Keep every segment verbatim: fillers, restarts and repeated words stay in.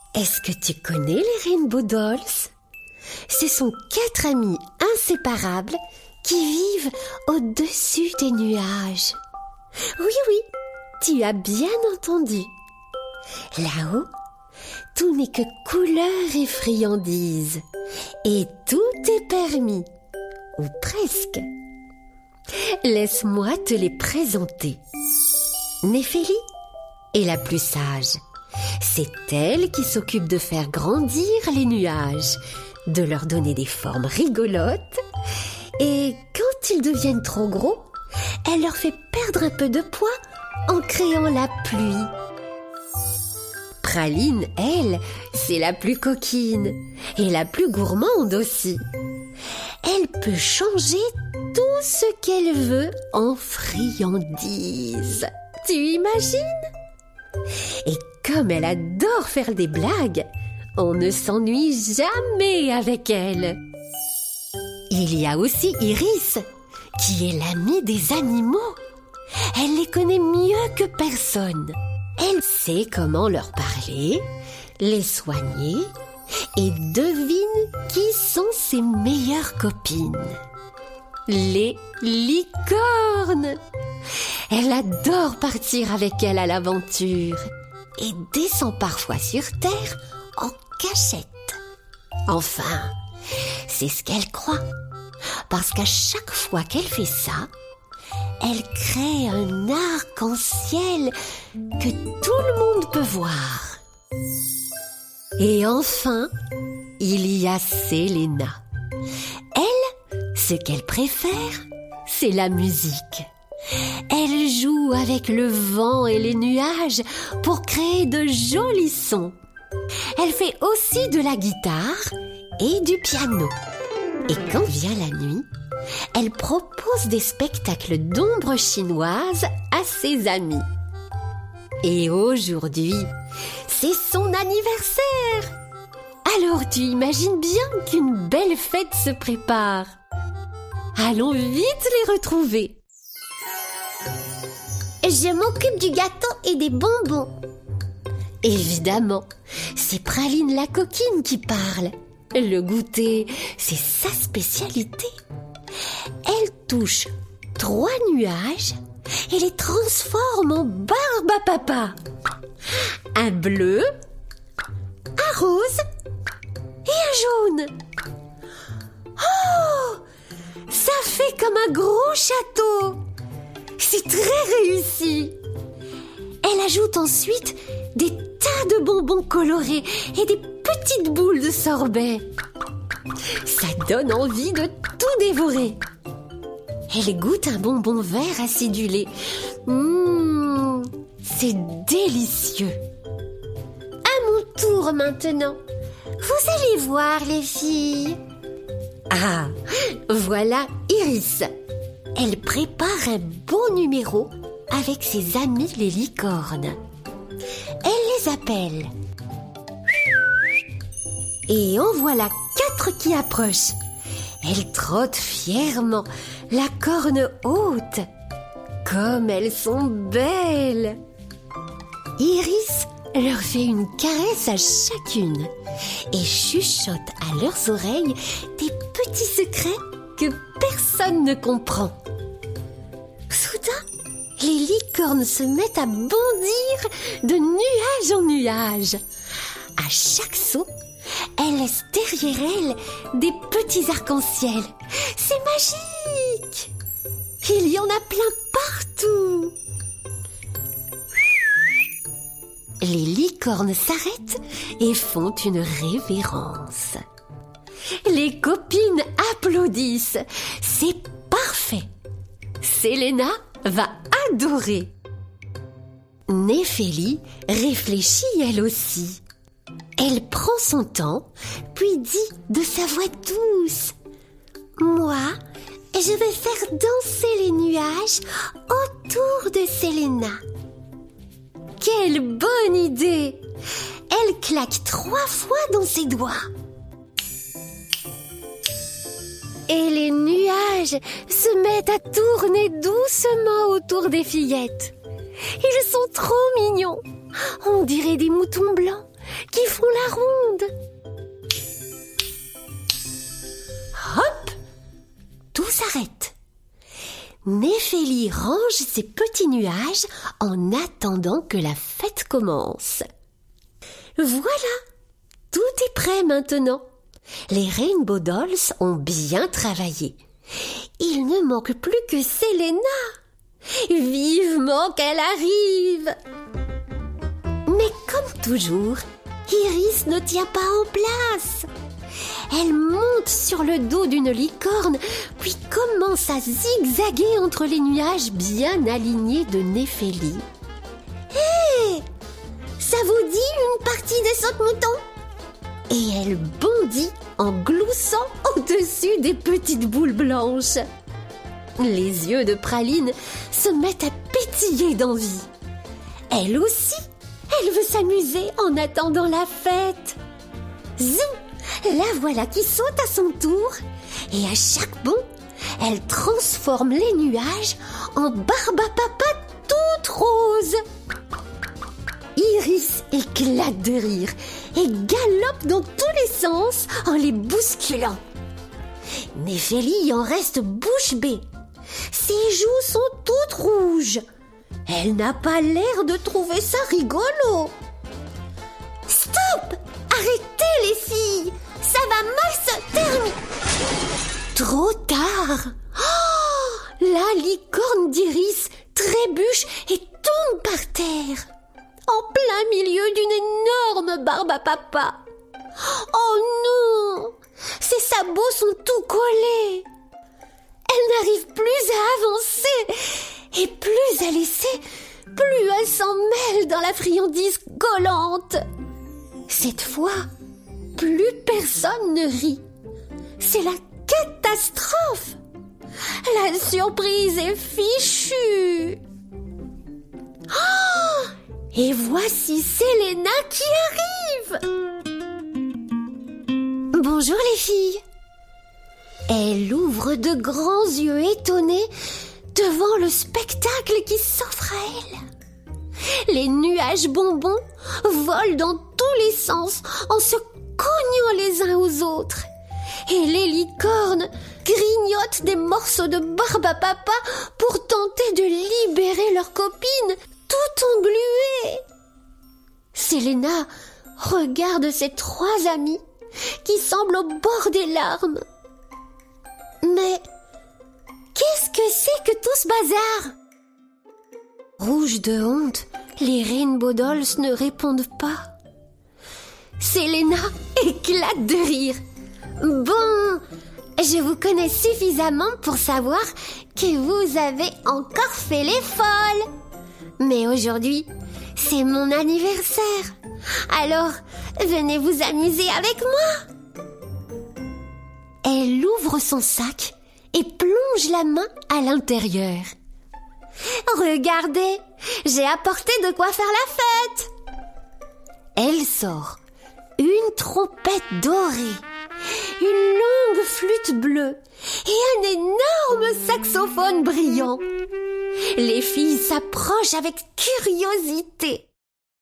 Est-ce que tu connais les Rainbow Dolls? Ce sont quatre amis inséparables qui vivent au-dessus des nuages. Oui, oui, tu as bien entendu. Là-haut, tout n'est que couleurs et friandises. Et tout est permis. Ou presque. Laisse-moi te les présenter. Néphélie est la plus sage. C'est elle qui s'occupe de faire grandir les nuages, de leur donner des formes rigolotes. Et quand ils deviennent trop gros, elle leur fait perdre un peu de poids en créant la pluie. Praline, elle, c'est la plus coquine et la plus gourmande aussi. Elle peut changer tout ce qu'elle veut en friandises. Tu imagines? Et comme elle adore faire des blagues, on ne s'ennuie jamais avec elle. Il y a aussi Iris, qui est l'amie des animaux. Elle les connaît mieux que personne. Elle sait comment leur parler, les soigner et devine qui sont ses meilleures copines. Les licornes. Elle adore partir avec elles à l'aventure et descend parfois sur terre en cachette. Enfin, c'est ce qu'elle croit, parce qu'à chaque fois qu'elle fait ça, elle crée un arc-en-ciel que tout le monde peut voir. Et enfin, il y a Selena. Elle, ce qu'elle préfère, c'est la musique. Elle joue avec le vent et les nuages pour créer de jolis sons. Elle fait aussi de la guitare et du piano. Et quand vient la nuit, elle propose des spectacles d'ombres chinoises à ses amis. Et aujourd'hui, c'est son anniversaire. Alors tu imagines bien qu'une belle fête se prépare. Allons vite les retrouver. Je m'occupe du gâteau et des bonbons. Évidemment, c'est Praline la coquine qui parle. Le goûter, c'est sa spécialité. Elle touche trois nuages et les transforme en barbe à papa. Un bleu, un rose et un jaune. Oh, ça fait comme un gros château. C'est très réussi. Elle ajoute ensuite des tas de bonbons colorés et des petites boules de sorbet. Ça donne envie de tout dévorer. Elle goûte un bonbon vert acidulé. Mmh, c'est délicieux. À mon tour maintenant. Vous allez voir les filles. Ah, voilà Iris. Elle prépare un beau numéro avec ses amis les licornes. Elle les appelle. Et en voilà quatre qui approchent. Elles trottent fièrement, la corne haute. Comme elles sont belles! Iris leur fait une caresse à chacune et chuchote à leurs oreilles des petits secrets que personne ne comprend. Soudain, les licornes se mettent à bondir de nuage en nuage. À chaque saut, elles laissent derrière elles des petits arcs-en-ciel. C'est magique! Il y en a plein partout. Les licornes s'arrêtent et font une révérence. Les copines applaudissent. C'est parfait. Selena va adorer. Néphélie réfléchit elle aussi. Elle prend son temps, puis dit de sa voix douce: Moi, je vais faire danser les nuages autour de Selena. Quelle bonne idée! Elle claque trois fois dans ses doigts. Et les nuages se mettent à tourner doucement autour des fillettes. Ils sont trop mignons. On dirait des moutons blancs qui font la ronde. Hop! Tout s'arrête. Néphélie range ses petits nuages en attendant que la fête commence. Voilà, tout est prêt maintenant. Les Rainbow Dolls ont bien travaillé. Il ne manque plus que Selena. Vivement qu'elle arrive. Mais comme toujours, Iris ne tient pas en place. Elle monte sur le dos d'une licorne, puis commence à zigzaguer entre les nuages bien alignés de Néphélie. Hé hey, ça vous dit une partie de saute-mouton? Et elle bondit en gloussant au-dessus des petites boules blanches. Les yeux de Praline se mettent à pétiller d'envie. Elle aussi, elle veut s'amuser en attendant la fête. Zou! La voilà qui saute à son tour et à chaque bond, elle transforme les nuages en barbe à papa toute rose. Iris éclate de rire et galope dans tous les sens en les bousculant. Néphélie en reste bouche bée. Ses joues sont toutes rouges. Elle n'a pas l'air de trouver ça rigolo. Stop! Arrêtez les filles! Ça va mal se terminer! Trop tard! Oh, la licorne d'Iris trébuche et tombe par terre, en plein milieu d'une énorme barbe à papa. Oh non! Ses sabots sont tout collés. Elle n'arrive plus à avancer, et plus elle essaie, plus elle s'en mêle dans la friandise collante. Cette fois, plus personne ne rit. C'est la catastrophe. La surprise est fichue. Oh! Et voici Selena qui arrive. Bonjour les filles. Elle ouvre de grands yeux étonnés devant le spectacle qui s'offre à elle. Les nuages bonbons volent dans tous les sens en se cognant les uns aux autres. Et les licornes grignotent des morceaux de barbe à papa pour tenter de libérer leur copine, tout engluée. Selena regarde ses trois amis qui semblent au bord des larmes. Mais qu'est-ce que c'est que tout ce bazar? Rouges de honte, les Rainbow Dolls ne répondent pas. Selena éclate de rire. Bon, je vous connais suffisamment pour savoir que vous avez encore fait les folles. Mais aujourd'hui, c'est mon anniversaire. Alors, venez vous amuser avec moi. Elle ouvre son sac et plonge la main à l'intérieur. Regardez, j'ai apporté de quoi faire la fête. Elle sort une trompette dorée, une longue flûte bleue et un énorme saxophone brillant. Les filles s'approchent avec curiosité.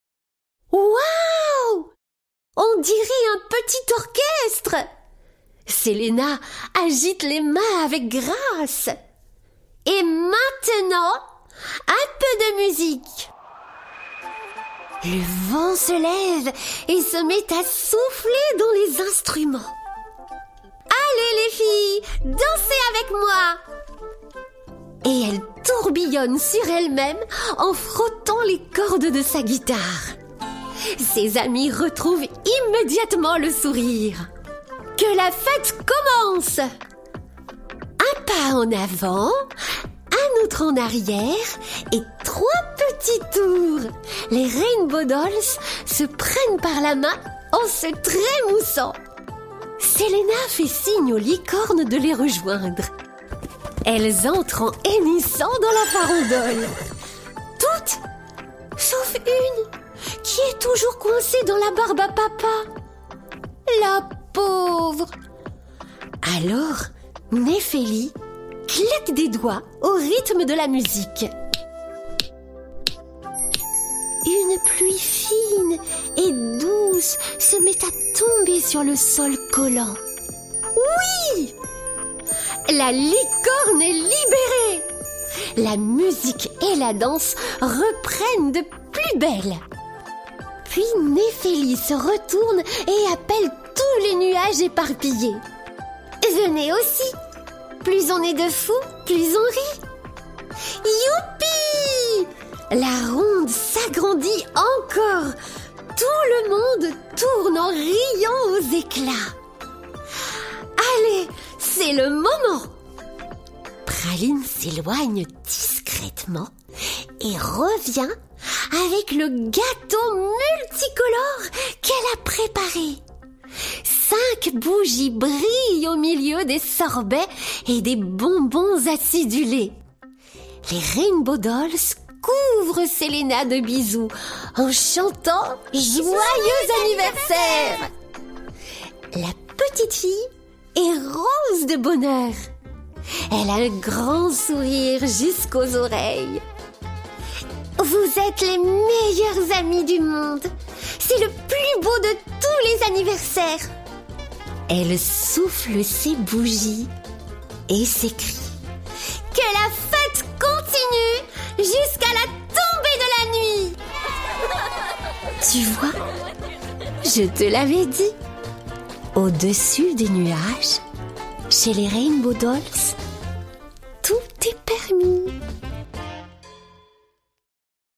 Waouh! On dirait un petit orchestre. Selena agite les mains avec grâce. Et maintenant, un peu de musique. Le vent se lève et se met à souffler dans les instruments. Allez les filles, dansez avec moi! Et elle tourbillonne sur elle-même en frottant les cordes de sa guitare. Ses amis retrouvent immédiatement le sourire. Que la fête commence! Un pas en avant, un autre en arrière et trois petits tours. Les Rainbow Dolls se prennent par la main en se trémoussant. Selena fait signe aux licornes de les rejoindre. Elles entrent en hennissant dans la farandole. Toutes, sauf une, qui est toujours coincée dans la barbe à papa. La pauvre! Alors, Néphélie claque des doigts au rythme de la musique. Une une pluie fine et douce se met à tomber sur le sol collant. Oui! La licorne est libérée! La musique et la danse reprennent de plus belle. Puis Néphélie se retourne et appelle tous les nuages éparpillés. Venez aussi. Plus on est de fous, plus on rit. Youpi! La ronde s'agrandit encore. Tout le monde tourne en riant aux éclats. Allez, c'est le moment. Praline s'éloigne discrètement et revient avec le gâteau multicolore qu'elle a préparé. Cinq bougies brillent au milieu des sorbets et des bonbons acidulés. Les Rainbow Dolls couvrent Selena de bisous en chantant « Joyeux anniversaire !» La petite fille est rose de bonheur. Elle a un grand sourire jusqu'aux oreilles. Vous êtes les meilleurs amis du monde. C'est le plus beau de tous les anniversaires. Elle souffle ses bougies et s'écrie « Que la fête continue jusqu'à la tombée de la nuit !» Tu vois, je te l'avais dit. Au-dessus des nuages, chez les Rainbow Dolls, tout est permis.